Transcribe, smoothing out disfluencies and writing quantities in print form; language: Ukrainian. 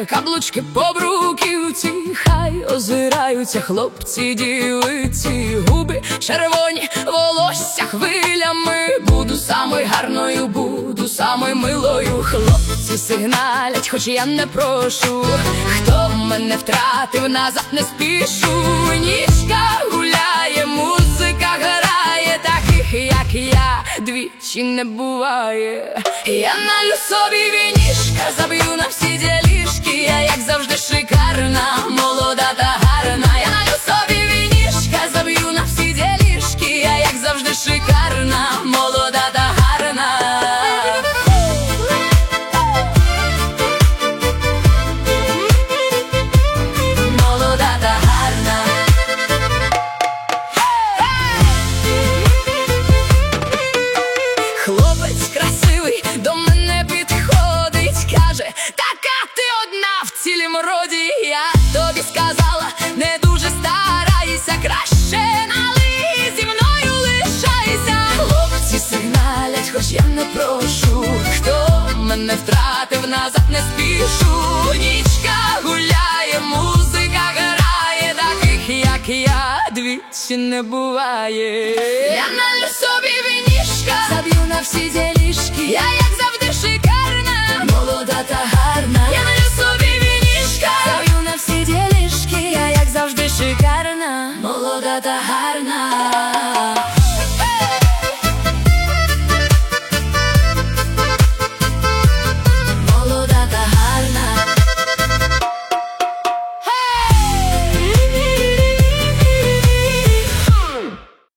каблучки по бруківці, хай озираються хлопці, дівиці, губи червоні, волосся хвилями. Буду самою гарною, буду самою милою. Хлопці сигналять, хоч я не прошу. Хто мене втратив, назад не спішу. Нічка гуляє, музика грає, таких як я двічі не буває. Я налью собі вінішка, заб'ю на всі ділішки. Я як завжди шикарна, молода та гарна. Я налью собі вінішка, заб'ю на всі ділішки. Я як завжди шикарна, молода та гарна. Молода та гарна. Хлопець красивий до мене підходить, каже: така ти одна в цілім роді. Я тобі сказала, не дуже старайся, краще налий, зі мною лишайся. Хлопці сигналять, хоч я не прошу. Хто мене втратив, назад не спішу. Нічка гуляє, музика грає, таких як я двічі не буває. Я налью собі вінішка, заб'ю на всі ділішки. Я як завжди шикарна, молода та гарна. Я налью собі вінішка, заб'ю на всі ділішки. Я як завжди шикарна, молода та гарна.